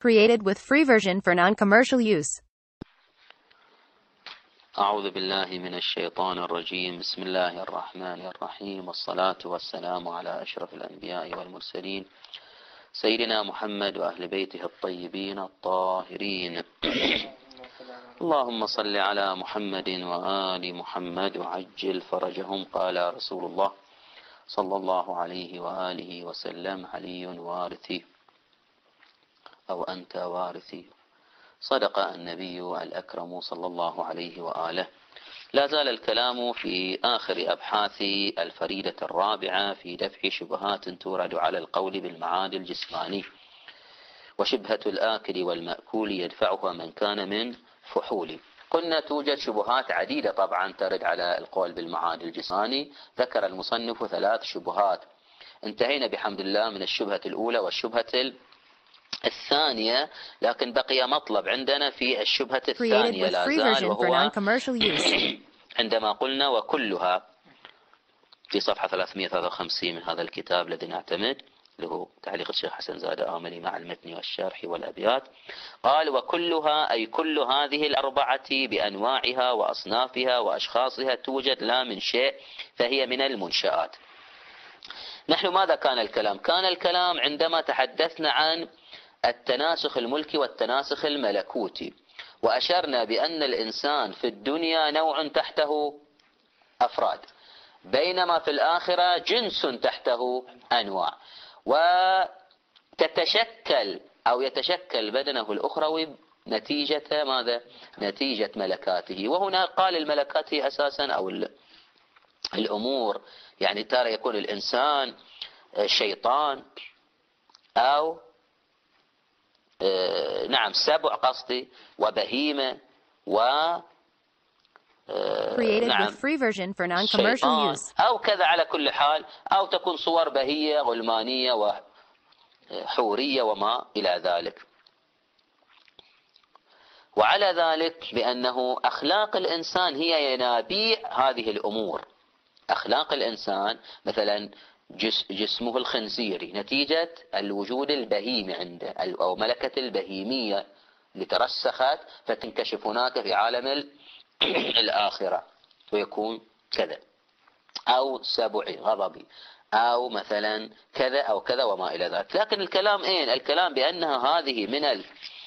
Created with free version for non-commercial use. أعوذ بالله من الشيطان الرجيم. بسم الله الرحمن الرحيم، والصلاة والسلام على أشرف الأنبياء والمرسلين سيدنا محمد وأهل بيته الطيبين الطاهرين. اللهم صل على محمد وآل محمد وعجل فرجهم. قال رسول الله صلى الله عليه وآله وسلم: علي وارثي، أو أنت وارثي. صدق النبي الأكرم صلى الله عليه وآله. لا زال الكلام في آخر أبحاث الفريدة الرابعة في دفع شبهات تورد على القول بالمعاد الجسماني، وشبهة الآكل والمأكول يدفعها من كان من فحول. قلنا توجد شبهات عديدة طبعا ترد على القول بالمعاد الجسماني. ذكر المصنف 3 شبهات. انتهينا بحمد الله من الشبهة الأولى والشبهة الثانية، لكن بقي مطلب عندنا في الشبهة الثانية لا زال، وهو عندما قلنا وكلها في صفحة 353 من هذا الكتاب الذي نعتمد، له تعليق الشيخ حسن زاد آملي مع المتن والشرح والأبيات. قال: وكلها أي كل هذه الأربعة بأنواعها وأصنافها وأشخاصها توجد لا من شيء، فهي من المنشآت. نحن ماذا كان الكلام؟ كان الكلام عندما تحدثنا عن التناسخ الملكي والتناسخ الملكوتي، وأشرنا بأن الإنسان في الدنيا نوع تحته أفراد، بينما في الآخرة جنس تحته أنواع، وتتشكل أو يتشكل بدنه الأخروي نتيجة ماذا؟ نتيجة ملكاته. وهنا قال الملكات هي أساسا أو الأمور، يعني ترى يكون الإنسان شيطان أو نعم سبع قصدي وبهيمة نعم شيطان أو كذا على كل حال، أو تكون صور بهية غلمانية وحورية وما إلى ذلك. وعلى ذلك بأنه أخلاق الإنسان هي ينابيع هذه الأمور. أخلاق الإنسان مثلا جسمه الخنزيري نتيجة الوجود البهيمي عنده أو ملكة البهيمية اللي ترسخت فتنكشف هناك في عالم الآخرة ويكون كذا، أو سبعي غضبي، أو مثلا كذا أو كذا وما إلى ذلك. لكن الكلام أين؟ الكلام بأنها هذه من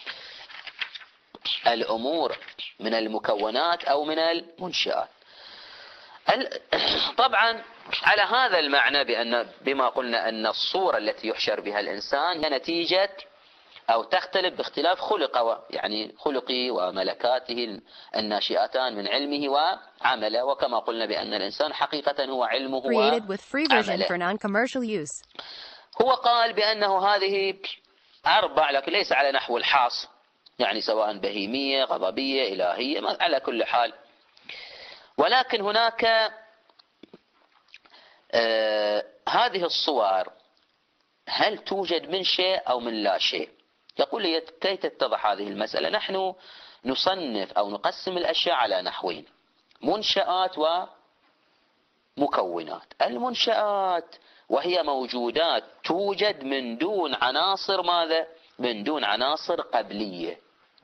الأمور، من المكونات أو من المنشآت. طبعا على هذا المعنى بما قلنا أن الصورة التي يحشر بها الإنسان هي نتيجة أو تختلف باختلاف يعني خلقه وملكاته الناشئتان من علمه وعمله، وكما قلنا بأن الإنسان حقيقة هو علمه وعمله. هو قال بأنه هذه 4، لكن ليس على نحو الحاص، يعني سواء بهيمية غضبية إلهية على كل حال. ولكن هناك هذه الصور هل توجد من شيء أو من لا شيء؟ يقول لي كي تتضح هذه المسألة نحن نصنف أو نقسم الأشياء على نحوين: منشآت ومكونات. المنشآت وهي موجودات توجد من دون عناصر ماذا؟ من دون عناصر قبلية.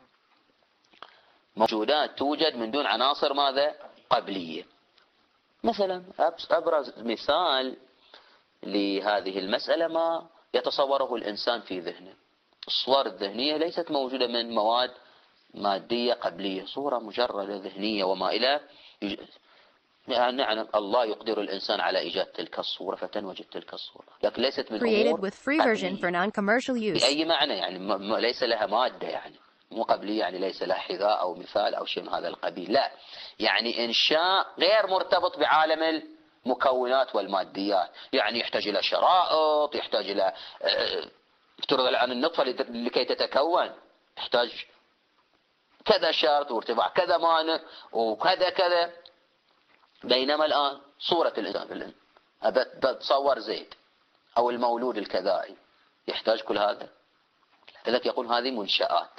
موجودات توجد من دون عناصر ماذا؟ قبلية. مثلا أبرز مثال لهذه المسألة ما يتصوره الإنسان في ذهنه. الصور الذهنية ليست موجودة من مواد مادية قبلية، صورة مجردة ذهنية وما إلى يعني الله يقدر الإنسان على إيجاد تلك الصورة فتنوجد تلك الصورة، لكن ليست من أمور قبلية بأي معنى، يعني ليس لها مادة، يعني مو قبلية يعني ليس لها حذاء أو مثال أو شيء من هذا القبيل، لا، يعني إنشاء غير مرتبط بعالم المكونات والماديات، يعني يحتاج إلى شرائط، يحتاج إلى افترض الآن النطفة لكي تتكون يحتاج كذا شرط وارتفاع كذا مانع وكذا كذا. بينما الآن صورة الإنسان بتصور زيد أو المولود الكذائي يحتاج كل هذا. لذلك يقول هذه منشآت.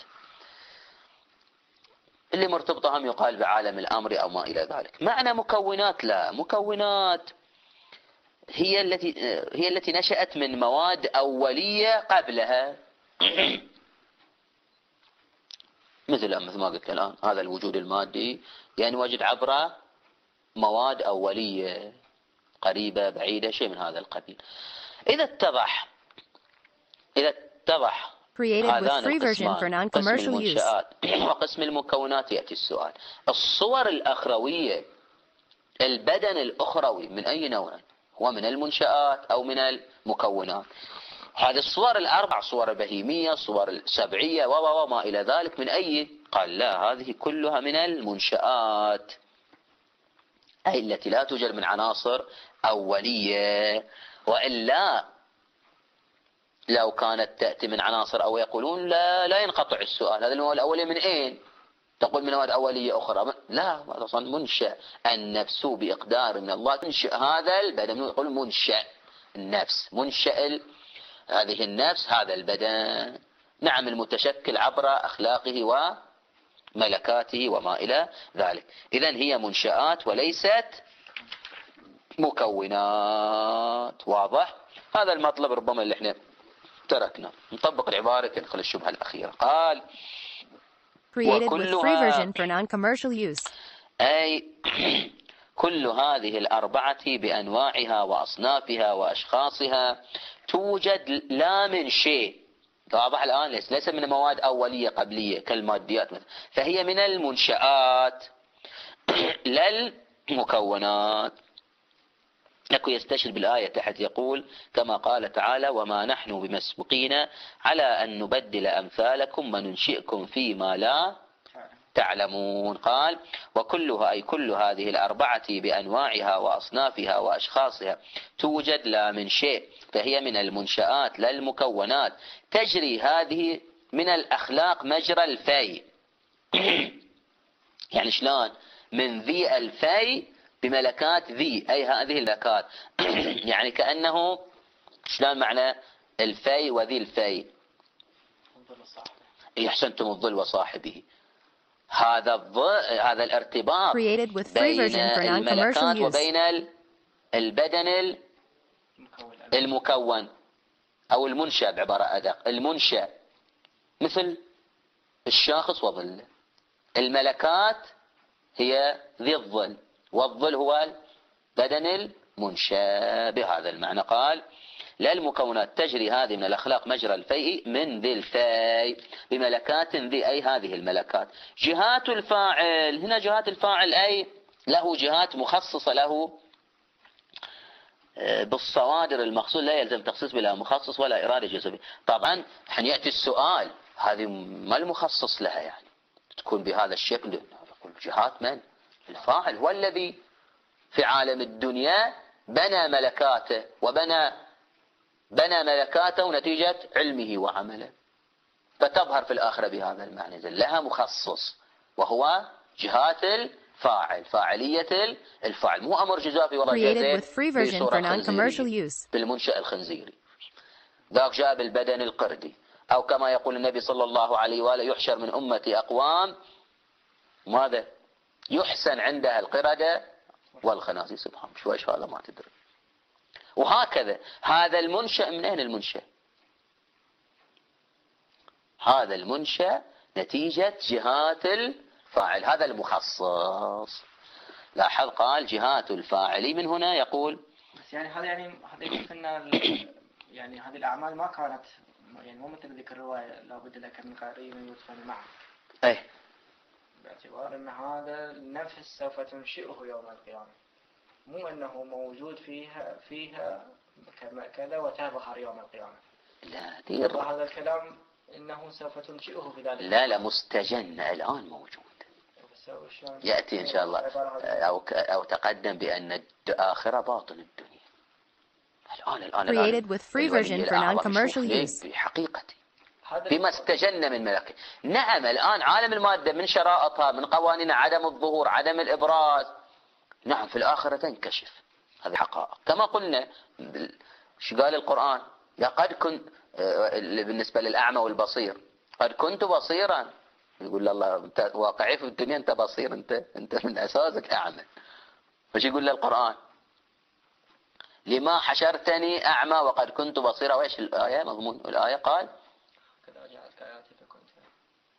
اللي مرتبطة هم يقال بعالم الأمر أو ما إلى ذلك. معنى مكونات، لا، مكونات هي التي نشأت من مواد أولية قبلها نزل مثل ما قلت الآن هذا الوجود المادي ينوجد عبر مواد أولية قريبة بعيدة شيء من هذا القبيل. إذا اتضح هذان القسمان قسم المنشآت وقسم المكونات، يأتي السؤال: الصور الأخروية، البدن الأخروي من أي نوع؟ هو من المنشآت أو من المكونات؟ هذه الصور الأربع، صور بهيمية، صور سبعية وما إلى ذلك، من أي؟ قال لا، هذه كلها من المنشآت، أي التي لا توجد من عناصر أولية. وإلا لو كانت تأتي من عناصر أو يقولون لا ينقطع السؤال، هذا المواد الأولية من أين؟ تقول من مواد أولية أخرى، لا، هذا أصلا منشأ. النفس بإقدار من الله تنشئ هذا البدن، يقول منشأ النفس، منشأ هذه النفس هذا البدن، نعم، المتشكل عبر أخلاقه وملكاته وما إلى ذلك. إذن هي منشآت وليست مكونات. واضح؟ هذا المطلب ربما اللي احنا تركنا. نطبق العبارة ندخل الشبهة الأخيرة. قال: وكلها، أي كل هذه الأربعة بأنواعها وأصنافها وأشخاصها توجد لا من شيء. واضح الآن؟ ليس من مواد أولية قبلية كالماديات مثلا، فهي من المنشآت لا المكونات. لكن يستشهد بالآية تحت يقول كما قال تعالى: وما نحن بمسبوقين على أن نبدل أمثالكم وننشئكم فيما لا تعلمون. قال: وكلها، أي كل هذه الأربعة بأنواعها وأصنافها وأشخاصها توجد لا من شيء، فهي من المنشآت لا المكونات. تجري هذه من الأخلاق مجرى الفي. يعني شلون؟ من ذي الفي بملكات ذي، أي هذه الملكات. يعني كأنه شلون معنى الفي وذي الفي؟ أحسنتم، الظل وصاحبه. هذا الارتباط بين الملكات وبين البدن المكون أو المنشأ، بعبارة أدق المنشأ، مثل الشاخص وظله. الملكات هي ذي الظل، والظل هو البدن المنشأ، بهذا المعنى. قال: لا المكونات تجري هذه من الأخلاق مجرى الفيء من ذي الفي بملكات ذي، أي هذه الملكات. جهات الفاعل، هنا جهات الفاعل أي له جهات مخصصة له بالصوادر المخصوص، لا يلزم تخصيص بلا مخصص ولا إرادة جزئية. طبعا حين يأتي السؤال هذه ما المخصص لها، يعني تكون بهذا الشكل. يقول جهات من؟ الفاعل هو الذي في عالم الدنيا بنى ملكاته بنى ملكاته نتيجة علمه وعمله، فتظهر في الآخرة بهذا المعنى. لها مخصص وهو جهات الفاعل، فاعلية الفاعل، مو أمر جزافي والله جازت بصورة خنزيرية بالمنشأ الخنزيري. ذاك جاء بالبدن القردي، أو كما يقول النبي صلى الله عليه وآله: يحشر من أمتي أقوام ماذا؟ يحسن عندها القردة والخنازير. سبحان شو إيش هذا ما تدري. وهكذا هذا المنشأ من أين المنشأ؟ هذا المنشأ نتيجة جهات الفاعل، هذا المخصص. لاحظ قال جهات الفاعل، من هنا يقول بس يعني هذا يقول يعني هذه الأعمال ما كانت يعني مو مثل ذيك الرواية لابد لك من قرين يدفن معه. أي، باعتبار أن هذا النفس سوف تنشئه يوم القيامة، مو أنه موجود فيها كذا وتظهر يوم القيامة. لا، هذا الكلام إنه سوف تنشئه في ذلك. لا مستجن الآن موجود. يأتي إن شاء الله أو تقدم بأن الآخرة باطن الدنيا. الآن بحقيقتي بما استجن من ملكه. نعم، الآن عالم المادة من شرائطها من قوانين عدم الظهور عدم الإبراز، نعم في الآخرة تنكشف هذه حقائق. كما قلنا شو قال القرآن؟ لقد كنت بالنسبة للأعمى والبصير قد كنت بصيرا، يقول الله انت واقعي في الدنيا، انت بصير، انت من أساسك أعمى. فش يقول للقرآن؟ لما حشرتني أعمى وقد كنت بصيرا. وإيش الآية؟ مضمون الآية قال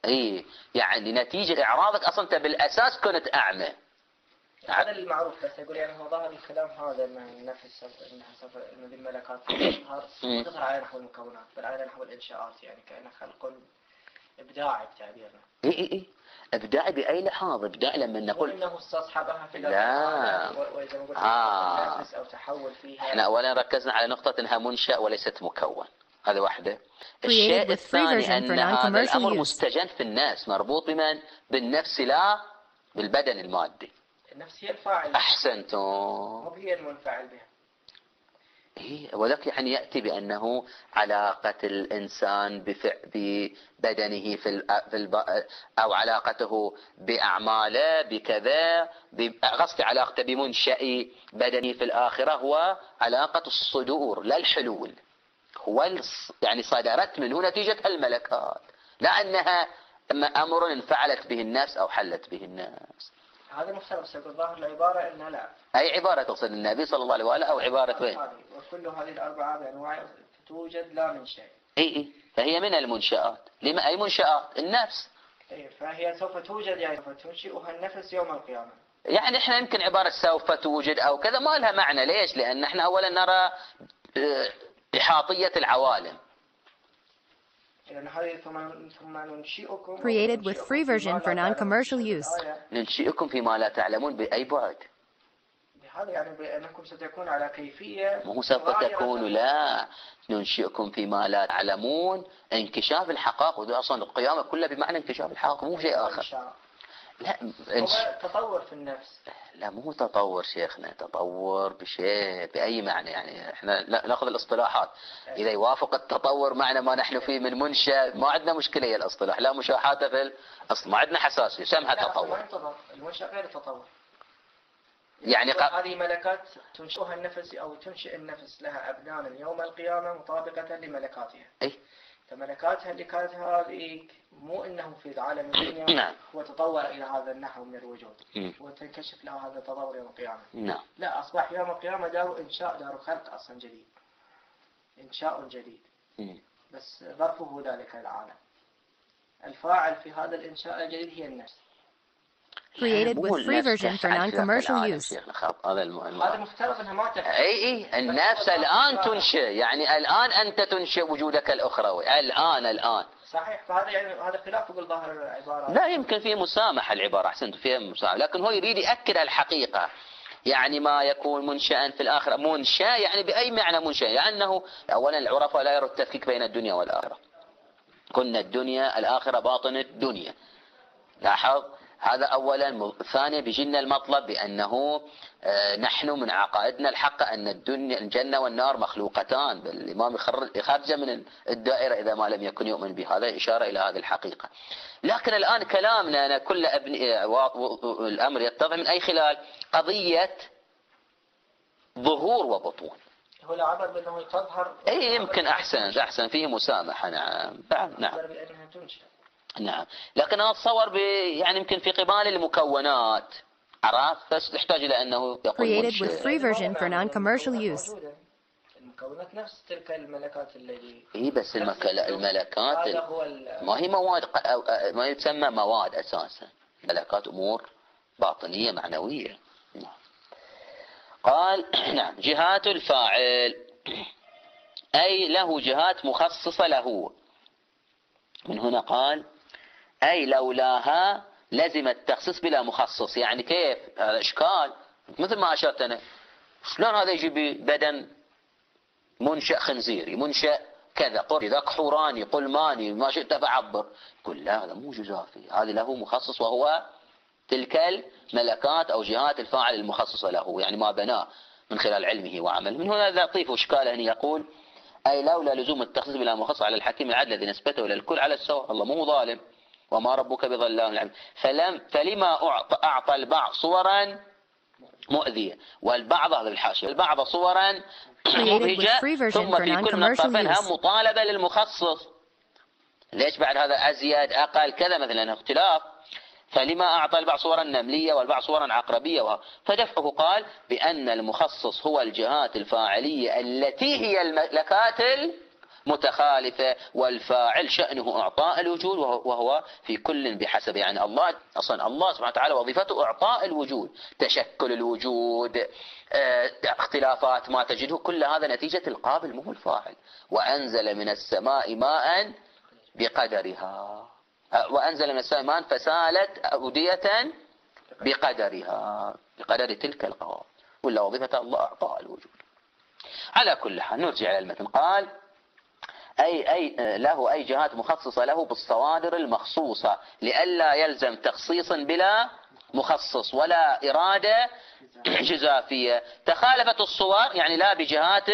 اي يعني نتيجة اعراضك اصلا انت بالاساس كنت اعمى. هذا المعروف، بس اقول يعني هو ظاهر الكلام هذا ان نفس انها ان ذي الملكات تظهر ما تظهر على نحو المكونات بل على نحو الانشاءات، يعني كانه خلق ابداعي بتعبيرنا. اي ابداعي باي لحاظ؟ ابداعي لما نقول انه استصحبها في لا واذا ما قلت نفس او تحول فيها. احنا اولا ركزنا على نقطة انها منشأ وليست مكون، هذا واحدة. الشيء الثاني ان هذا الامر مستجن في الناس، مربوط بمن؟ بالنفس لا بالبدن المادي. النفس هي الفاعل. احسنتم. مو هي المنفعل بها. ولك يعني يأتي بأنه علاقة الإنسان ببدنه أو علاقته بأعماله بكذا، قصدي علاقته بمنشأ بدنه في الآخرة هو علاقة الصدور لا الحلول، هو يعني صدرت منه نتيجة الملكات، لا أنها أمر انفعلت به الناس أو حلت به الناس. هذا مختلف. سيقول ظاهر العبارة إنها لا. أي عبارة تقصد النبي صلى الله عليه وآله أو عبارة وين؟ وكل هذه الأربعة بأنواع توجد لا من شيء. إيه فهي من المنشآت. لما أي منشآت؟ النفس. فهي سوف توجد، يعني سوف تنشئها النفس يوم القيامة. يعني إحنا يمكن عبارة سوف توجد أو كذا ما لها معنى. ليش؟ لأن إحنا أولا نرى إحاطية العوالم. ثم ننشئكم. Created with free version for non-commercial use. ننشئكم فيما لا تعلمون بأي بعد؟ هذا يعني بأنكم ستكون على كيفية. مو سوف تكون، لا، ننشئكم فيما لا تعلمون، انكشاف الحقائق. وده أصلا القيامة كلها بمعنى انكشاف الحقائق، مو شيء آخر. لا هو تطور في النفس. لا مو تطور شيخنا، تطور بشيء بأي معنى. يعني احنا ناخذ الاصطلاحات، إذا يوافق التطور معنى ما نحن فيه من منشأ ما عندنا مشكلة. هي الاصطلاح لا مشاحة في الأصل، ما عندنا حساسية، سمها تطور. المنشأ غير التطور. يعني هذه ملكات تنشئها النفس أو تنشئ النفس لها أبدانا يوم القيامة مطابقة لملكاتها. أي فملكاتها اللي كانت هذه مو إنه في عالم الدنيا نعم. وتطور إلى هذا النحو من الوجود وتنكشف له هذا التطور يوم القيامة. نعم. لا، أصبح يوم القيامة دار إنشاء، دار خلق أصلا جديد، إنشاء جديد. بس ظرفه ذلك العالم. الفاعل في هذا الإنشاء الجديد هي النفس. Created with free version for non-commercial use. هذا مفترض انها ما تفعل. اي النفس الان تنشئ، يعني الان انت تنشئ وجودك الاخروي الان. صحيح. فهذا يعني هذا خلاف يقول ظاهر العبارة. لا يمكن فيه مسامحة العبارة، احسنت فيها مسامحة، لكن هو يريد يأكد الحقيقة. يعني ما يكون منشأ في الآخرة، منشأ يعني بأي معنى منشأ؟ لأنه اولا العرفاء لا يروا التفكيك بين الدنيا والآخرة، كنا الدنيا الآخرة باطن الدنيا. لاحظ هذا أولا. ثانيا بيجينا المطلب بأنه نحن من عقائدنا الحق أن الجنة والنار مخلوقتان، بل الإمام يخرج من الدائرة إذا ما لم يكن يؤمن بهذا، إشارة إلى هذه الحقيقة. لكن الآن كلامنا أنا كل الأمر يتضح من أي خلال؟ قضية ظهور وبطون. هو العبر بأنه تظهر. أي يمكن أحسن فيه مسامحة. نعم. بأنها تنشأ. نعم. لكن أنا أتصور يعني يمكن في قبال المكونات، عرفت، بس يحتاج إلى أنه يقول Created with free version for non-commercial use. المكونات نفس تلك الملكات التي. بس الملكات ما هي مواد، ما يتسمى مواد أساسا. ملكات أمور باطنية معنوية. قال نعم. جهات الفاعل أي له جهات مخصصة له. من هنا قال أي لولاها لزم التخصيص بلا مخصص. يعني كيف؟ هذا إشكال، مثل ما أشرت أنا. شلون هذا يجي ببدن منشأ خنزيري، منشأ كذا، قل ذاك حوراني، قل ماني، ما شئت فعبر. قل لا، هذا مو جزافي، هذا له مخصص، وهو تلك الملكات أو جهات الفاعل المخصصة له، يعني ما بناه من خلال علمه وعمله. من هنا يضيف إشكاله، يقول أي لولا لزوم التخصيص بلا مخصص على الحكيم العدل الذي نسبته إلى الكل على السواء. الله مو ظالم، وما ربك بظلام للعبيد. فلما أعطى البعض صورا مؤذية والبعض، هذا الحاشية، البعض صورا مبهجة، ثم في كل من الطرفين هم مطالبة للمخصص. ليش بعد هذا أزيد أقل كذا مثلا اختلاف؟ فلما أعطى البعض صورا نملية والبعض صورا عقربية. فدفعه قال بأن المخصص هو الجهات الفاعلية التي هي الملكات متخالفة، والفاعل شأنه إعطاء الوجود وهو في كل بحسب. يعني الله أصلا الله سبحانه وتعالى وظيفته إعطاء الوجود، تشكل الوجود، اختلافات ما تجده، كل هذا نتيجة القابل مو الفاعل. وأنزل من السماء ماء بقدرها، وأنزل من السماء ماء فسالت أودية بقدرها، بقدر تلك القوام، ولا وظيفة الله إعطاء الوجود. على كل حال نرجع إلى المتن. قال أي له أي جهات مخصصة له بالصوادر المخصوصة، لئلا يلزم تخصيص بلا مخصص ولا إرادة جزافية. تخالفت الصور يعني لا بجهات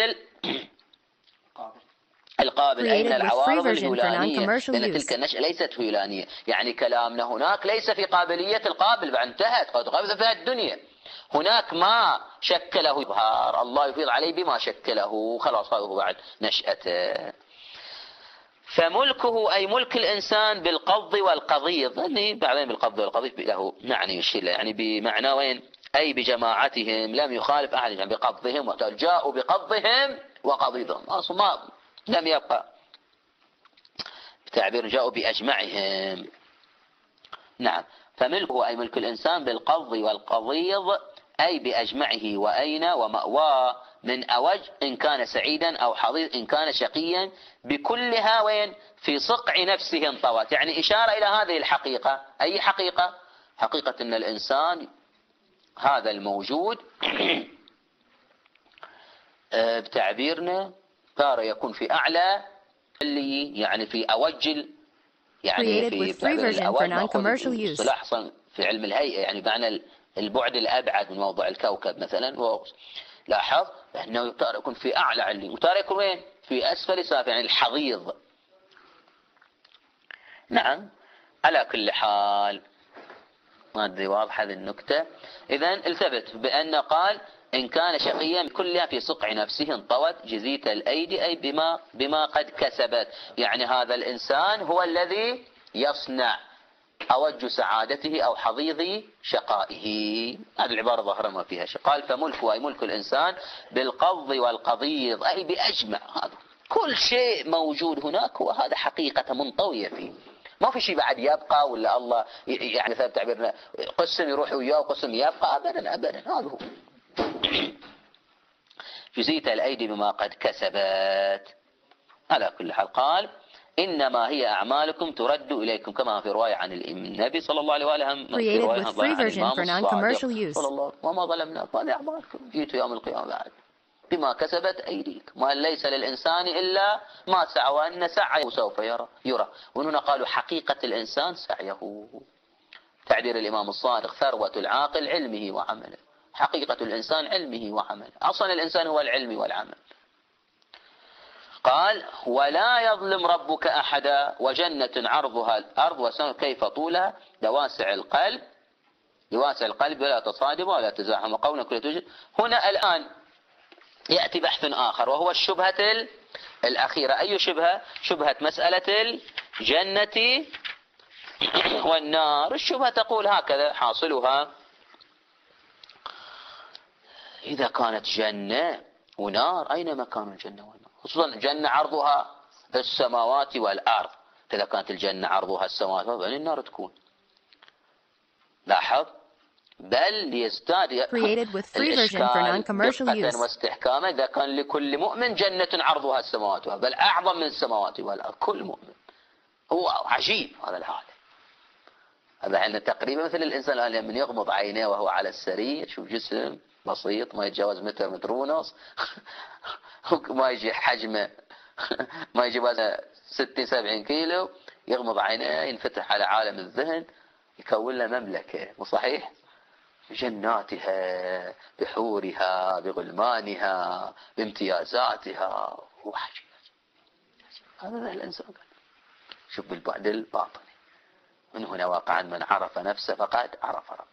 القابل، أي من العوارض الهولانية، لأن تلك النشأة ليست هولانية. يعني كلامنا هناك ليس في قابلية القابل، انتهت قد قابل فيها الدنيا. هناك ما شكله يظهر، الله يفيض عليه بما شكله، خلاص هذا هو بعد نشأته. فملكه أي ملك الإنسان بالقبض والقضيض، يعني بعدين بالقبض والقضيض له معنى يشير، يعني بمعنى وين؟ أي بجماعتهم لم يخالف أحد، يعني بقبضهم، جاءوا بقبضهم وقضيضهم، أصلا لم يبقى بتعبير جاءوا بأجمعهم. نعم. فملكه أي ملك الإنسان بالقبض والقضيض، أي بأجمعه وأين ومأواه من أوج، إن كان سعيدا أو حظيظ إن كان شقيا، بكلها وين؟ في صقع نفسه انطوت. يعني إشارة إلى هذه الحقيقة. أي حقيقة؟ حقيقة أن الإنسان هذا الموجود بتعبيرنا تارة يكون في أعلى اللي يعني في أوج، يعني في اصطلاح في علم الهيئة، يعني معنى البعد الأبعد من موضع الكوكب مثلا. لاحظ أنه تارة يكون في أعلى علي، وتارة يكون وين؟ في أسفل سافل، يعني الحضيض. نعم. على كل حال ما أدري واضحة هذه النكتة. إذن التفت بأن قال إن كان شقيا كلها في صقع نفسه انطوت جزيت الأيدي، أي بما قد كسبت. يعني هذا الإنسان هو الذي يصنع أوج سعادته أو حظيظ شقائه. هذه العبارة ظاهرة ما فيها شيء. قال فملكه أي ملك الإنسان بالقبض والقضيض، أي بأجمع. هذا كل شيء موجود هناك هو هذا حقيقة منطوية فيه، ما في شيء بعد يبقى، ولا الله يعني مثلا تعبيرنا قسم يروح وياه وقسم يبقى، أبدا أبدا. هذا هو جزيت الأيدي بما قد كسبت. على كل حال قال إنما هي أعمالكم ترد إليكم، كما في رواية عن النبي صلى الله عليه وآله في رواية عن الإمام الصادق صلى الله عليه وسلم وما ظلمنا، قال أعمالكم جيت يوم القيامة بعد بما كسبت أيديكم، وأن ليس للإنسان إلا ما سعى، وأن سعيه سوف يرى. وهنا قالوا حقيقة الإنسان سعيه. تعبير الإمام الصادق ثروة العاقل علمه وعمله، حقيقة الإنسان علمه وعمله، أصلا الإنسان هو العلم والعمل. قال ولا يظلم ربك أحدا، وجنة عرضها الأرض والسماء كيف طولها لواسع القلب ولا تصادم ولا تزاحم قولا كل توجد. هنا الآن يأتي بحث آخر وهو الشبهة الأخيرة. أي شبهة؟ شبهة مسألة الجنة والنار. الشبهة تقول هكذا حاصلها: إذا كانت جنة ونار أين مكان الجنة والنار؟ خصوصا جنة عرضها السماوات والأرض، إذا كانت الجنة عرضها السماوات والأرض النار تكون. لاحظ بل ليزداد الإشكال دقة واستحكاما إذا كان لكل مؤمن جنة عرضها السماوات والأرض، بل أعظم من السماوات والأرض كل مؤمن. هو عجيب هذا الحال. هذا تقريبا مثل الإنسان الآن من يغمض عينيه وهو على السرير، شوف جسم بسيط ما يتجاوز متر متر ونص ما يجي حجمه ما يجي وزنه 60-70 كيلو، يغمض عينيه ينفتح على عالم الذهن يكون له مملكة. وصحيح بجناتها بحورها بغلمانها بامتيازاتها. هو عجيب. هذا الإنسان شوف بالبعد الباطني. من هنا واقعا من عرف نفسه فقد عرف ربه.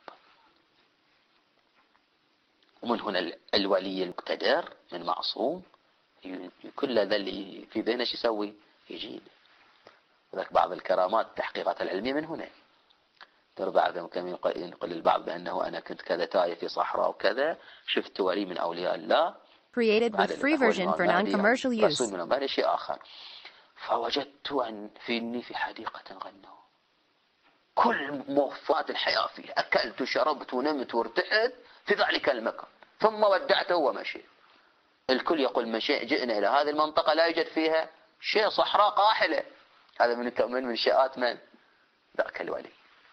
ومن هنا الولي المقتدر من معصوم كل ذا اللي في ذهنه شو يسوي يجيب. وذلك بعض الكرامات التحقيقات العلمية من هنا. ترى بعضهم كم يقول البعض بأنه أنا كنت كذا تايه في صحراء وكذا شفت ولي من أولياء الله Created with free version for non-commercial use. رسول منهم بعد شيء آخر. فوجدت إني في حديقة غنوا، كل موفات الحياة فيه، أكلت وشربت ونمت وارتحت في ذلك المكان، ثم ودعته ومشي. الكل يقول جئنا إلى هذه المنطقة لا يوجد فيها شيء، صحراء قاحلة. هذا من منشآت من؟ ذاك الولي.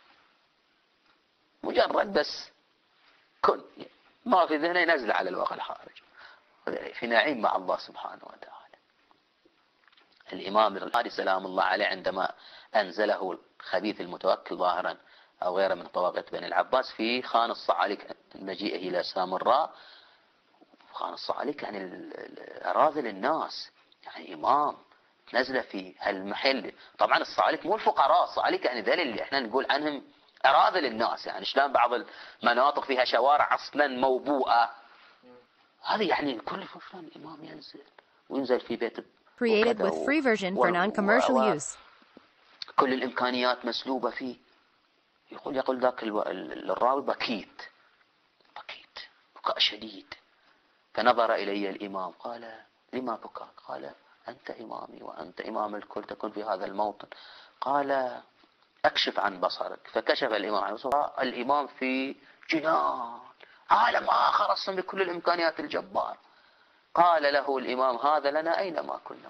مجرد بس كن ما في ذهنه ينزل على الواقع الخارج، في نعيم مع الله سبحانه وتعالى. الإمام الغالي سلام الله عليه عندما أنزله الخبيث المتوكل ظاهرا أو غيره من طواغيت بني العباس في خان الصعاليك مجيئه إلى سامراء، خان الصعاليك يعني أراذل الناس، يعني إمام نزل في هالمحل. طبعا الصعاليك مو الفقراء، الصعاليك يعني ذلك اللي احنا نقول عنهم أراذل الناس، يعني شلون بعض المناطق فيها شوارع أصلا موبوءة، هذه يعني الكل شلون الإمام ينزل في بيت. Created with free version for non-commercial use. كل الإمكانيات مسلوبة فيه. يقول ذاك الراوي بكيت بكاء شديد. فنظر إلي الإمام قال لما بكى؟ قال أنت إمامي وأنت إمام الكل، تكون في هذا الموطن. قال أكشف عن بصرك. فكشف الإمام عن بصره، الإمام في جنان عالم آخر أصلا بكل الإمكانيات الجبار. قال له الإمام هذا لنا أينما كنا.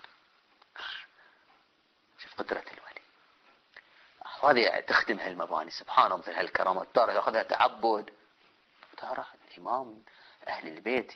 شوف قدرة الولي، هذه تختم هالمباني سبحان الله، مثل هالكرامات ترى يأخذها تعبد. ترى الإمام أهل البيت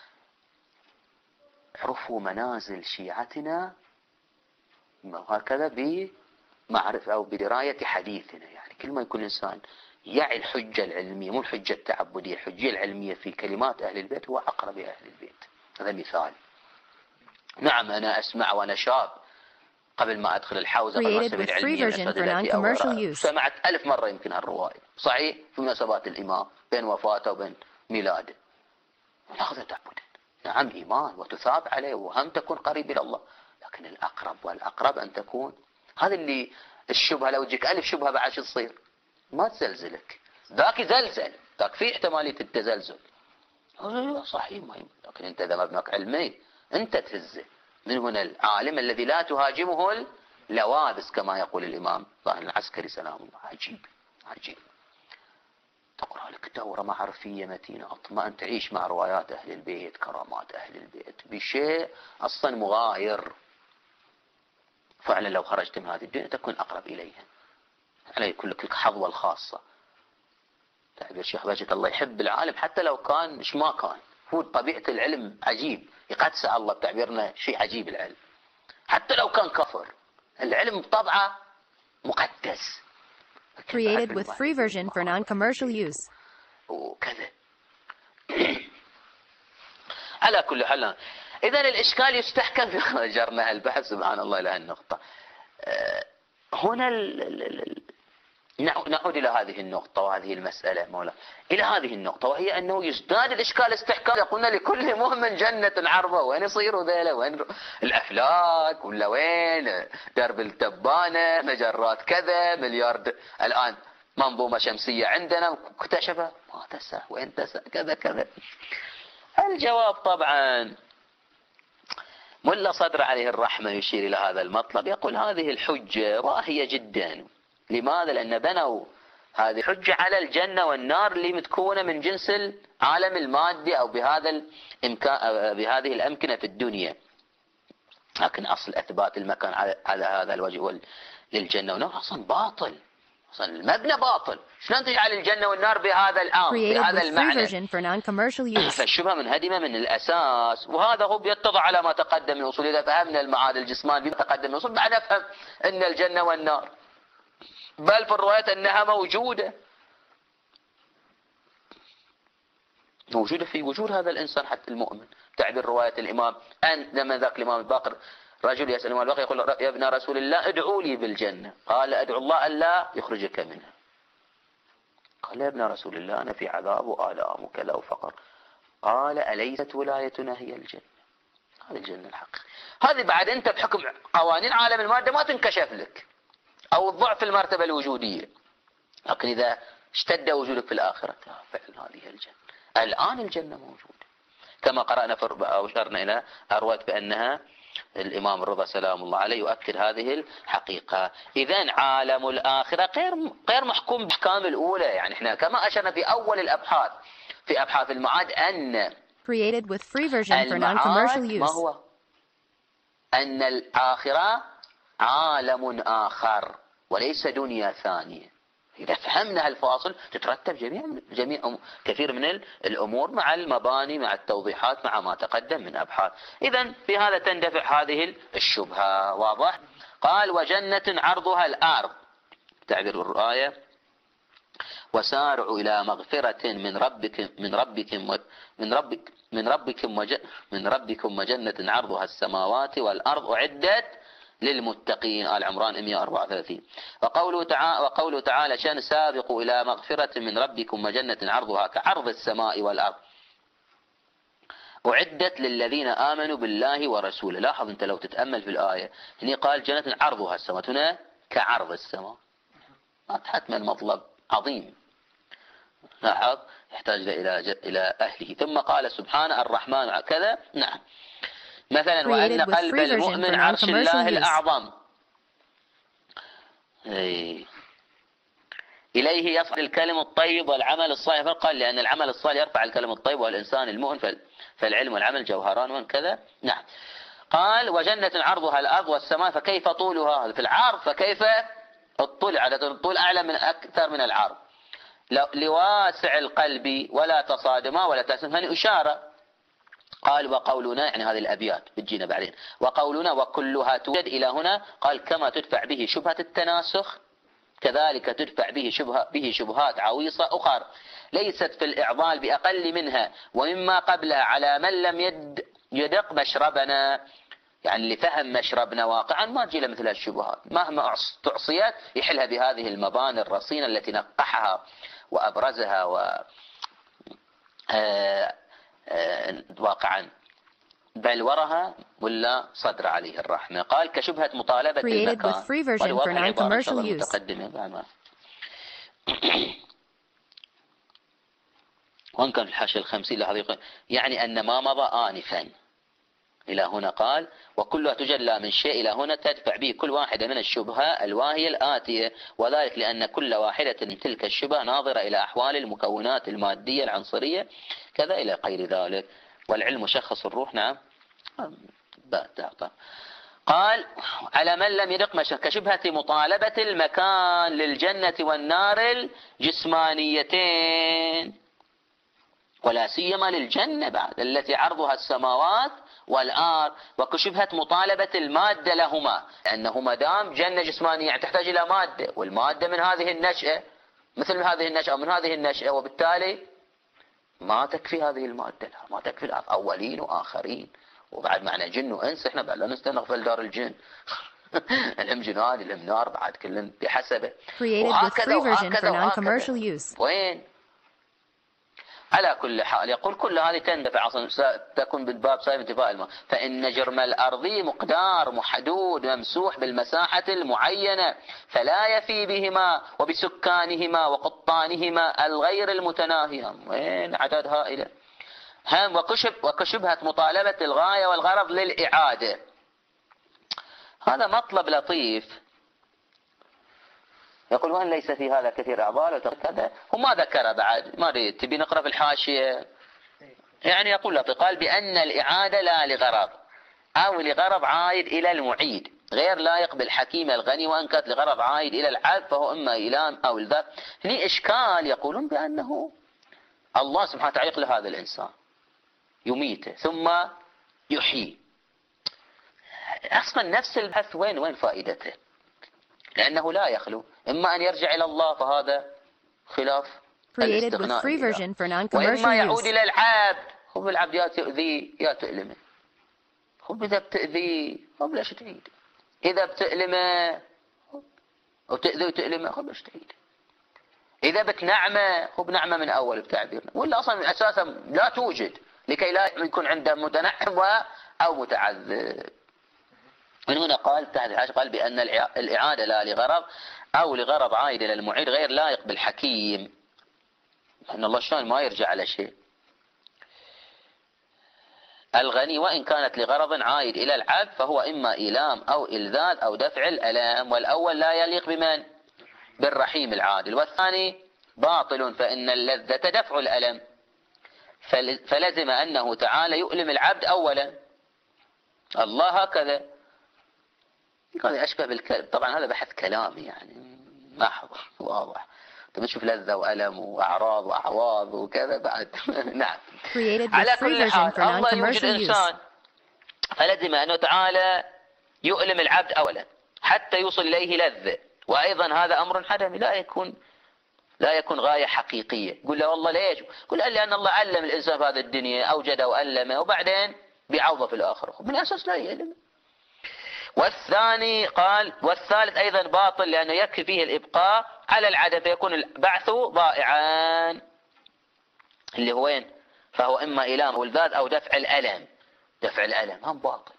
عرفوا منازل شيعتنا وهكذا بمعرفة أو بدراية حديثنا. يعني كل ما يكون إنسان يعي الحجة العلمية، مو الحجة التعبدية، الحجة العلمية في كلمات أهل البيت، هو أقرب أهل البيت. هذا مثال. نعم أنا أسمع وأنا شاب قبل ما أدخل الحوزة المكتبة العلمية سمعت 1000 مرة يمكن هالرواية، صحيح، في مناسبات الإمام بين وفاته وبين ميلاده. ونأخذ تعبدا، نعم إيمان وتثاب عليه وهم تكون قريب إلى الله، لكن الأقرب والأقرب أن تكون. هذا اللي الشبهة لو تجيك 1000 شبهة بعد شو تصير؟ ما تزلزلك، ذاك يزلزل، ذاك في احتمالية التزلزل. صحيح ما يمكن، لكن أنت إذا مبناك علمي أنت تهزه. من هنا العالم الذي لا تهاجمه اللوابس كما يقول الإمام ظاهر العسكري سلام الله. عجيب عجيب. تقرأ لك دورة معرفية متينة، اطمئن تعيش مع روايات أهل البيت، كرامات أهل البيت بشيء أصلا مغاير. فعلا لو خرجت من هذه الدنيا تكون أقرب إليها. عليه يكون لك حظوة الخاصة. تعبير شيخ بهجت الله يحب العالم حتى لو كان مش ما كان، هو طبيعة العلم عجيب، يقدس الله بتعبيرنا شيء عجيب العلم، حتى لو كان كفر العلم بطبعه مقدس. Created with free version for non-commercial use. وكذا. على كل حال إذن الإشكال يستحكم. جرنا البحث سبحان الله إلى هالنقطة. هنا نعود إلى هذه النقطة وهذه المسألة مولا، إلى هذه النقطة، وهي أنه يزداد الإشكال استحكام. يقولنا لكل مؤمن جنة عرضه، وين يصيروا ذيلا؟ وين الأفلاك ولا وين درب التبانة، مجرات كذا، مليار الآن منظومة شمسية عندنا اكتشفها ما تسع، وين تسع كذا كذا. الجواب طبعا ملا صدر عليه الرحمة يشير إلى هذا المطلب، يقول هذه الحجة واهية جدا. لماذا؟ لأن بنوا هذه حجة على الجنة والنار اللي متكونة من جنس العالم المادي أو بهذه الأمكنة في الدنيا. لكن أصل أثبات المكان على هذا الوجه للجنة والنار أصلا باطل، أصلا المبنى باطل. شلون تجعل الجنة والنار بهذا العام بهذا المعنى؟ فالشبهة منهدمة من الأساس، وهذا هو يتضع على ما تقدم من أصول. إذا فهمنا المعاد الجسماني بما تقدم من أصول بعد نفهم أن الجنة والنار بل في الروايات أنها موجودة في وجود هذا الإنسان حتى المؤمن. تعبير رواية الإمام أن لما ذاك الإمام الباقر رجل يسأل الإمام الباقر يقول يا ابن رسول الله ادعوا لي بالجنة، قال أدعو الله ألا يخرجك منها. قال يا ابن رسول الله أنا في عذاب وآلام وكذا وفقر. قال أليست ولايتنا هي الجنة؟ هذه الجنة الحقيقية. هذه بعد أنت بحكم قوانين عالم المادة ما تنكشف لك، أو الضعف المرتبة الوجودية، لكن إذا اشتد وجودك في الآخرة فعلا هذه الجنة. الآن الجنة موجودة، كما قرأنا أو أشرنا إلى أروت بأنها الإمام الرضا سلام الله عليه يؤكد هذه الحقيقة. إذن عالم الآخرة غير محكوم بأحكام الأولى. يعني إحنا كما أشرنا في أول الأبحاث في أبحاث المعاد أن Created with free version for non-commercial المعاد ما use. هو؟ أن الآخرة عالم آخر وليس دنيا ثانية. إذا فهمنا هالفاصل تترتب جميع كثير من الأمور مع المباني مع التوضيحات مع ما تقدم من أبحاث. إذن في هذا تندفع هذه الشبهة. واضح؟ قال وجنة عرضها الأرض، تعبير الآية وسارعوا إلى مغفرة من ربكم وجنة عرضها السماوات والأرض أعدت للمتقين. آل عمران 134. وقوله تعالى شان سابقوا إلى مغفرة من ربكم وجنة عرضها كعرض السماء والأرض أعدت للذين آمنوا بالله ورسوله. لاحظ أنت لو تتأمل في الآية هنا قال جنة عرضها السماء، هنا كعرض السماء. حتما المطلب عظيم، لاحظ يحتاج إلى أهله. ثم قال سبحانه الرحمن كذا. نعم مثلا وأن قلب المؤمن عرش الله الأعظم إليه يصعد الكلم الطيب والعمل الصالح. قال لأن العمل الصالح يرفع الكلم الطيب والإنسان المؤمن فالعلم والعمل جوهران وكذا. نعم قال وجنة عرضها الأرض والسماء فكيف طولها في العرض فكيف الطول. عادة الطول أعلى من أكثر من العرض. لواسع القلب ولا تصادما ولا تسم. هذه إشارة. قال وقولنا يعني هذه الأبيات بتجينا بعدين. وقولنا وكلها توجد إلى هنا قال كما تدفع به شبهة التناسخ كذلك تدفع به شبهات عويصة أخرى ليست في الإعضال بأقل منها ومما قبلها على من لم يدق مشربنا. يعني اللي فهم مشربنا واقعا ما تجي له مثل الشبهات مهما تعصيت يحلها بهذه المباني الرصينة التي نقحها وأبرزها واقعا بلورها ولا صدر عليه الرحمة. قال كشبهة مطالبة المكان وان كان في الحاشية الخمسين لحظيقة يعني أن ما مضى آنفا إلى هنا قال وكلها تجلى من شيء إلى هنا تدفع به كل واحدة من الشبهة الواهية الآتية وذلك لأن كل واحدة من تلك الشبهة ناظرة إلى أحوال المكونات المادية العنصرية كذا إلى غير ذلك. والعلم شخص الروح. نعم قال على من لم يدق كشبهة مطالبة المكان للجنة والنار الجسمانيتين ولا سيما للجنة بعد التي عرضها السماوات والأرض وكشبهة مطالبة المادة لهما لأنه دام جنة جسمانية يعني تحتاج إلى مادة والمادة من هذه النشأة مثل هذه النشأة ومن هذه النشأة وبالتالي ما تكفي هذه المادة ما تكفي الأرض أولين وآخرين وبعد معنا جن وإنس إحنا بعد لا نستنغفل دار الجن الهم جنان الهم نار بعد كلن بحسبه. وهكذا وين على كل حال يقول كل هذه تندفع أصلا تكون بالباب سائر انتفاء الماء فإن جرم الأرض مقدار محدود ممسوح بالمساحة المعينة فلا يفي بهما وبسكانهما وقطانهما الغير المتناهية. وين عدد هائلة. هم وكشبهة مطالبة الغاية والغرض للإعادة. هذا مطلب لطيف يقول وأن ليس في هذا كثير أعضال وكذا وما ذكر بعد ما تبي نقرأ في الحاشية يعني يقول لطيف قال بأن الإعادة لا لغرض أو لغرض عائد إلى المعيد غير لائق بالحكيم الغني وأن كانت لغرض عائد إلى العبد فهو إما إلام أو الذات. هني إشكال يقولون بأنه الله سبحانه وتعالى يخلق هذا الإنسان يميته ثم يحيي. أصلا نفس البحث وين فائدته لأنه لا يخلو إما أن يرجع إلى الله فهذا خلاف الاستغناء وإما يعود إلى العبد. خب العبد يا تؤذي يا تؤلمه. خب إذا بتأذي خب ليش تعيد إذا بتألمه وتأذي وتألمه خب ليش تعيد إذا بتنعمه خب نعمه من أول بتعبيرنا ولا أصلا أساسا لا توجد لكي لا يكون عنده متنعم أو متعذب. من هنا قال تحت الحاشية قال بأن الإعادة لا لغرض أو لغرض عائد إلى المعيد غير لائق بالحكيم. أن الله شلون ما يرجع على شيء. الغني وإن كانت لغرض عائد إلى العبد فهو إما إيلام أو إلذاذ أو دفع الألم، والأول لا يليق بمن؟ بالرحيم العادل. والثاني باطل فإن اللذة دفع الألم، فلزم أنه تعالى يؤلم العبد أولا. الله هكذا، هذا أشبه بالكلب. طبعا هذا بحث كلامي يعني محض واضح. طب نشوف لذة وألم وأعراض وأعواض وكذا بعد. نعم. على كل حال الله يوجد إنسان، فلزم أنه تعالى يؤلم العبد أولا حتى يوصل إليه لذة، وأيضا هذا أمر عدمي لا يكون غاية حقيقية. قل له والله ليش؟ قل لأن الله علم الإنسان في هذه الدنيا، أوجده وألمه، وبعدين بيعوضه في الآخرة، من أساس لا يعلم. والثاني قال والثالث أيضا باطل لأنه يكفي فيه الإبقاء على العدم فيكون البعث ضائعا، اللي هو وين؟ فهو إما إيلام والذات أو دفع الألم. دفع الألم هم باطل،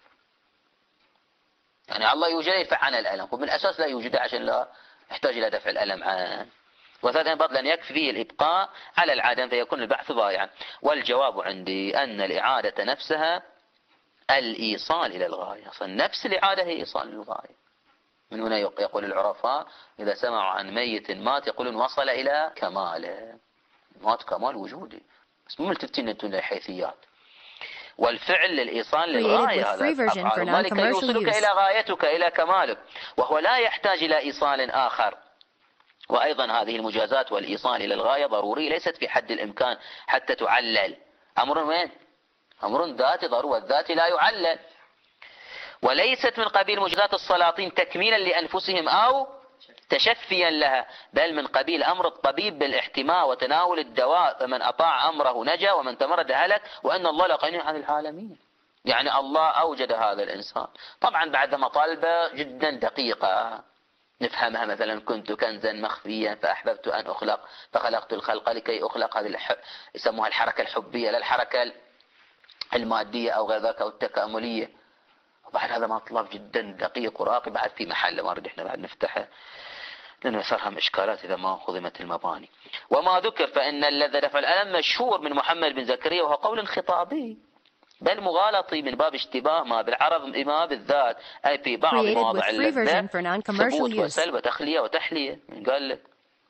يعني الله يوجد يدفع عن الألم، ومن أساس لا يوجد عشان لا يحتاج إلى دفع الألم عنه. وثالثا باطل أن يكفي فيه الإبقاء على العدم فيكون البعث ضائعا. والجواب عندي أن الإعادة نفسها الإيصال إلى الغاية، نفس الإعادة هي إيصال للغاية. من هنا يقول العرفاء إذا سمعوا عن ميت مات يقولون وصل إلى كماله، مات كمال وجودي، بس مو ملتفتين أنتم للحيثيات. والفعل للإيصال للغاية، هذا ذلك يوصلك إلى غايتك إلى كمالك، وهو لا يحتاج إلى إيصال آخر. وأيضا هذه المجازات والإيصال إلى الغاية ضروري، ليست في حد الإمكان حتى تعلل. أمر وين؟ أمر ذاتي، ضرورة الذاتي لا يعلل. وليست من قبيل مجازات السلاطين تكميلا لأنفسهم أو تشفيا لها، بل من قبيل أمر الطبيب بالاحتماء وتناول الدواء، فمن أطاع أمره نجا ومن تمرد هلك وأن الله لغني عن العالمين. يعني الله أوجد هذا الإنسان طبعا بعد مطالبة جدا دقيقة نفهمها، مثلا كنت كنزا مخفيا فأحببت أن أخلق فخلقت الخلق لكي أخلق، هذه يسموها الحركة الحبية لا الحركة المادية أو غير ذلك أو التكاملية. وبعد هذا مطلب جدا دقيق وراقي بعد في محل ما نريد احنا بعد نفتحه لأنه يصيرهم إشكالات إذا ما خضمت المباني. وما ذكر فإن الذي دفع الألم مشهور من محمد بن زكريا وهو قول خطابي بل مغالطي من باب اشتباه ما بالعرض ما بالذات، أي في بعض مواضع اللذة ثبوت وسلب وتخلية وتحلية. قال لك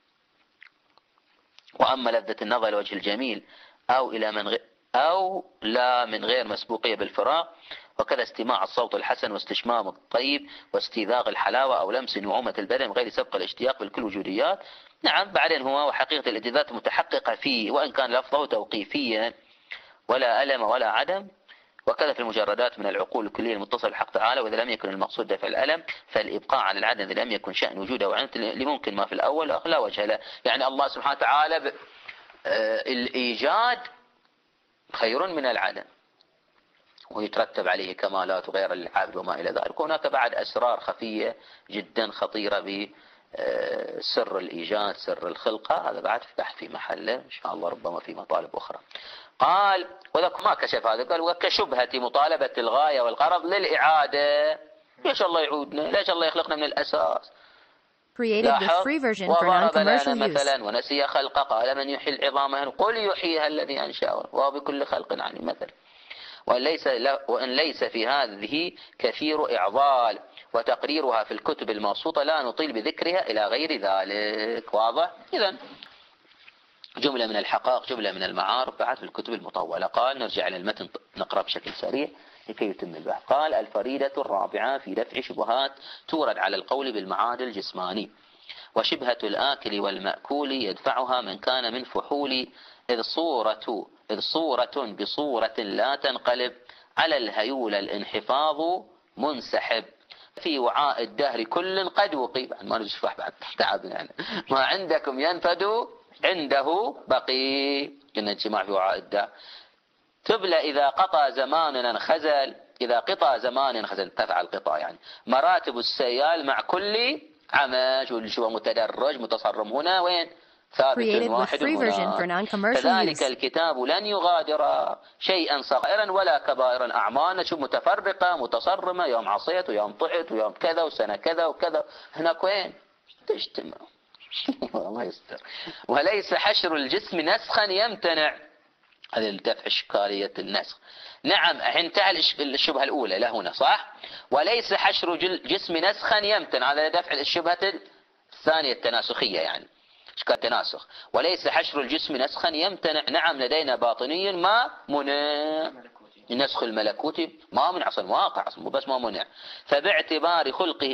وأما لذة النظر لوجه الجميل أو لا من غير مسبوقية بالفراق، وكذا استماع الصوت الحسن واستشمام الطيب واستيذاغ الحلاوة أو لمس نعومة البدن غير سبق الاشتياق بالكل وجوديات. نعم بعدين هو وحقيقة الالتذات متحققة فيه وإن كان لفظه توقيفيا ولا ألم ولا عدم. وكذا في المجردات من العقول الكلية المتصل بالحق تعالى، وإذا لم يكن المقصود دفع الألم فالإبقاء على العدم إذا لم يكن شأن وجوده وعنت لممكن ما في الأول لا وجه له. يعني الله سبحانه وتعالى الإيجاد خير من العدم ويترتب عليه كمالات غير العبد وما إلى ذلك. هناك بعد أسرار خفية جدا خطيرة بسر الإيجاد سر الخلقة، هذا بعد بحث في محله إن شاء الله ربما في مطالب أخرى. قال وذاك ما كشف هذا، قال وكشبهة مطالبة الغاية والغرض للإعادة. ليش الله يعودنا؟ ليش الله يخلقنا من الأساس؟ وضرب لنا مثلا ونسي خلقه قال من يحيي العظام قل يحييها الذي أنشأها وهو بكل خلق عليم مثل. وإن ليس في هذه كثير إعضال وتقريرها في الكتب المبسوطة لا نطيل بذكرها إلى غير ذلك. واضح؟ إذن جملة من الحقائق جملة من المعارف بعد في الكتب المطولة. قال نرجع إلى المتن نقرأ بشكل سريع لكي يتم البحث. قال الفريدة الرابعة في دفع شبهات تورد على القول بالمعاد الجسماني. وشبهة الآكل والمأكول يدفعها من كان من فحول إذ صورة بصورة لا تنقلب على الهيول الانحفاظ منسحب في وعاء الدهر كل قد وقيب. ما نشرح بعد تعبنا يعني. ما عندكم ينفد عنده بقي. إن اجتماع في وعاء الدهر تبلى إذا قطع زمان انخزل. إذا قطع زمان انخزل ارتفع القطاع يعني مراتب السيال مع كل عمج والشبه متدرج متصرم هنا وين ثابت واحد هنا. كذلك الكتاب لن يغادر شيئا صغيرا ولا كبائرا أعمالنا شو متفرقة متصرمة يوم عصيت ويوم طعت ويوم كذا وسنة كذا وكذا. هناك وين تجتمع الله يستر. وليس حشر الجسم نسخا يمتنع هذا لدفع إشكالية النسخ. نعم انتهى الشبهة الأولى لا هنا صح. وليس حشر جسم نسخا يمتن، هذا لدفع الشبهة الثانية التناسخية يعني إشكال تناسخ. وليس حشر الجسم نسخا يمتنع. نعم لدينا باطني ما منع النسخ الملكوتي، ما منع أصلا واقع أصلا، بس ما منع. فباعتبار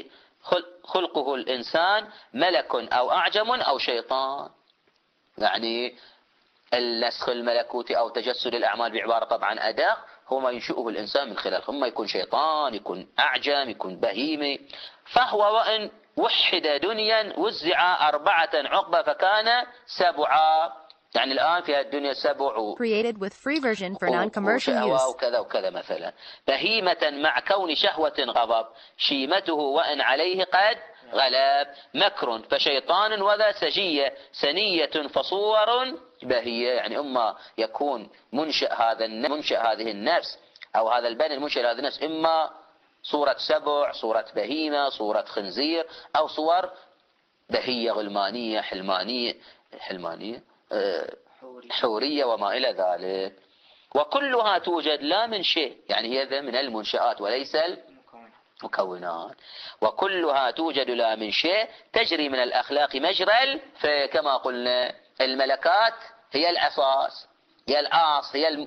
خلقه الإنسان ملك أو أعجم أو شيطان، يعني النسخ الملكوتي أو تجسد الأعمال بعبارة طبعا أداة هو ما ينشئه الإنسان من خلال، إما يكون شيطان، يكون أعجم، يكون بهيمي. فهو وإن وحد دنيا وزع 4 عقبة فكان 7. يعني الآن في الدنيا 7 Created with free version for non-commercial use. وكذا وكذا مثلا. بهيمة مع كون شهوة غضب، شيمته وإن عليه قد غلب، مكر فشيطان وذا سجية، سنية فصور بهية. يعني إما يكون منشأ هذه النفس أو هذا البدن منشأ هذه النفس إما صورة 7، صورة بهيمة، صورة خنزير، أو صور بهية غلمانية حلمانية حورية وما إلى ذلك. وكلها توجد لا من شيء، يعني هذا من المنشآت وليس المكونات. وكلها توجد لا من شيء، تجري من الأخلاق مجرى فكما قلنا الملكات هي الأساس، هي الأصل، هي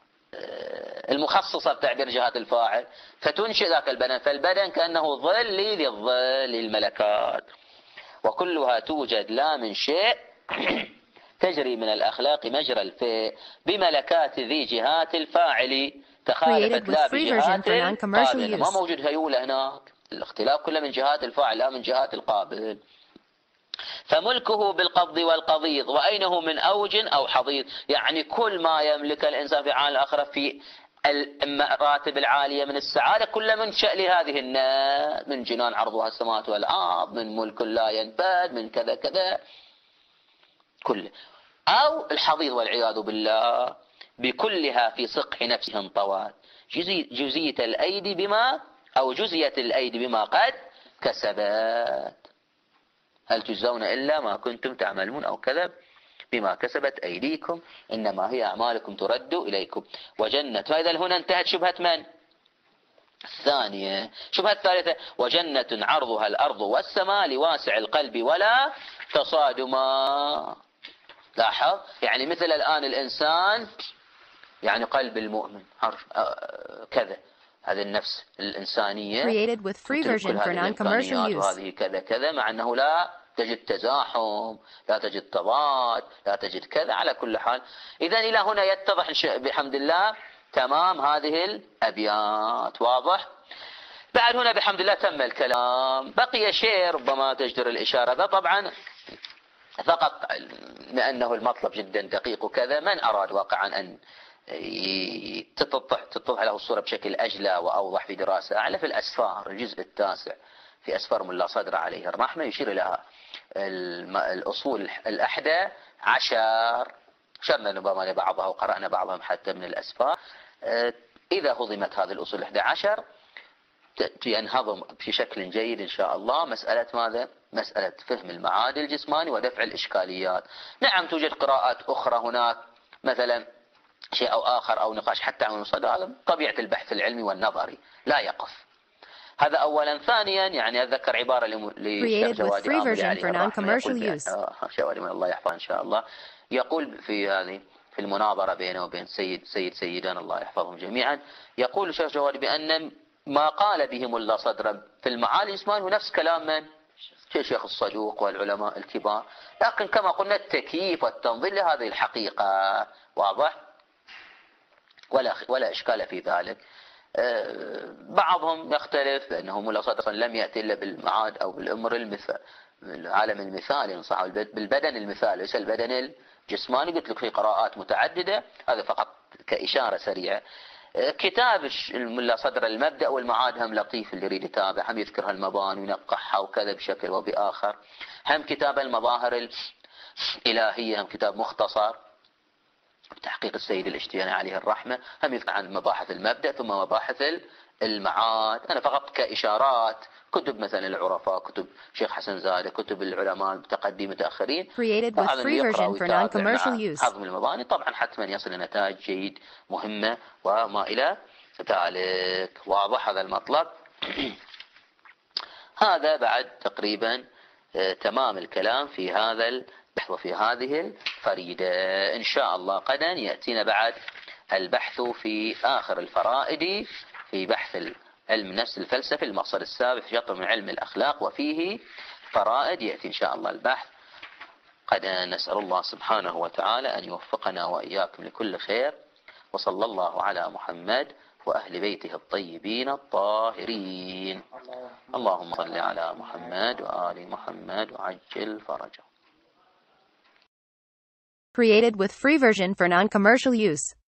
المخصصة بتعبير جهات الفاعل، فتنشئ ذاك البدن، فالبدن كأنه ظل للظل الملكات. وكلها توجد لا من شيء تجري من الأخلاق مجرى الفعل بملكات ذي جهات الفاعل تخالفت لا بجهات القابل. ما موجود هيولة هناك، الاختلاف كله من جهات الفاعل لا من جهات القابل. فملكه بالقبض والقضيض وأينه من أوج أو حضيض، يعني كل ما يملك الإنسان في عالم الآخرة في المراتب العالية من السعادة كل من شأن هذه النار، من جنان عرضها السماوات والأرض، من ملك لا ينفد، من كذا كذا كله. أو الحضيض والعياذ بالله بكلها في سقح نفسها انطوات، جزية الأيدي بما أو جزيت الأيدي بما قد كسبت، هل تجزون إلا ما كنتم تعملون أو كذب بما كسبت أيديكم إنما هي أعمالكم ترد إليكم. وجنة، فإذا هنا انتهت شبهة من؟ الثانية. شبهة الثالثة وجنة عرضها الأرض والسماء لواسع القلب ولا تصادما. لاحظ يعني مثل الآن الإنسان يعني قلب المؤمن كذا، هذه النفس الإنسانية Created with free version for non-commercial use. وهذه كذا كذا، مع أنه لا تجد تزاحم، لا تجد تضاد، لا تجد كذا. على كل حال إذن إلى هنا يتضح بحمد الله تمام هذه الأبيات. واضح؟ بعد هنا بحمد الله تم الكلام. بقي شيء ربما تجدر الإشارة ده طبعا فقط لأنه المطلب جدا دقيق وكذا، من أراد واقعا أن تتضح له الصورة بشكل أجلى وأوضح في دراسة أعلى في الأسفار الجزء 9 في أسفار ملا صدر عليه الرحمة يشير إلى الأصول 11 شرنا ربما لبعضها وقرأنا بعضهم حتى من الأسفار. إذا هضمت هذه الأصول 11 ينهضم في شكل جيد إن شاء الله مسألة ماذا؟ مسألة فهم المعادل الجسماني ودفع الإشكاليات. نعم توجد قراءات أخرى هناك مثلا شيء أو آخر أو نقاش حتى عن المصادر، هذا طبيعة البحث العلمي والنظري لا يقف. هذا أولا. ثانيا يعني أتذكر عبارة للشيخ جوادي جوادي من الله يحفظه إن شاء الله، يقول في هذه في المناظرة بينه وبين سيدنا الله يحفظهم جميعا، يقول الشيخ جوادي بأن ما قال به ملا صدر في المعالي الجسماني هو نفس كلام من؟ الشيخ الصدوق والعلماء الكبار، لكن كما قلنا التكييف والتنظير لهذه الحقيقة واضح ولا إشكال في ذلك. بعضهم يختلف بأنه ملا صدر لم يأتي إلا بالمعاد أو بالأمر المثال، العالم المثالي صح، بالبدن المثالي ليس البدن الجسماني. قلت لك في قراءات متعددة، هذا فقط كإشارة سريعة. كتاب ملا صدر المبدأ والمعاد هم لطيف اللي يريد يتابع، هم يذكر المباني وينقحها وكذا بشكل وبآخر. هم كتاب المظاهر الإلهية هم كتاب مختصر بتحقيق السيد الاشتياني عليه الرحمة، هم يذكر عن مباحث المبدأ ثم مباحث المعاد. أنا فقط كإشارات كتب مثلا العرفاء، كتب شيخ حسن زاده، كتب العلماء المتقدمين متأخرين. Created with هذا اللي free يقرأ version for ويتابع non-commercial مع use. هضم المباني طبعا حتما يصل لنتائج جيد مهمة وما إلى ذلك. واضح هذا المطلب؟ هذا بعد تقريبا تمام الكلام في هذا البحث وفي هذه الفريدة. إن شاء الله غدا يأتينا بعد البحث في آخر الفرائد في بحث علم النفس الفلسفي المقصد السابع في شطر من علم الأخلاق، وفيه فرائد يأتي إن شاء الله البحث غدا. نسأل الله سبحانه وتعالى أن يوفقنا وإياكم لكل خير، وصلى الله على محمد وأهل بيته الطيبين الطاهرين. اللهم صل على محمد وآل محمد وعجل فرجه. Created with free version for non-commercial use.